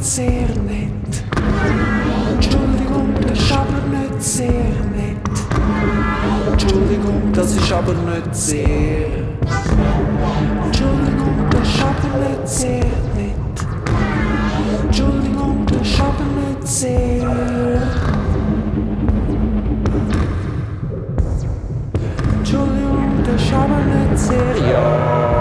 nicht sehr nett. Entschuldigung, das ist aber nicht sehr nett. Entschuldigung, das ist aber nicht sehr. Entschuldigung, das ist aber nicht sehr nett. Entschuldigung, das ist aber nicht sehr. Entschuldigung, das ist aber nicht sehr. Ja.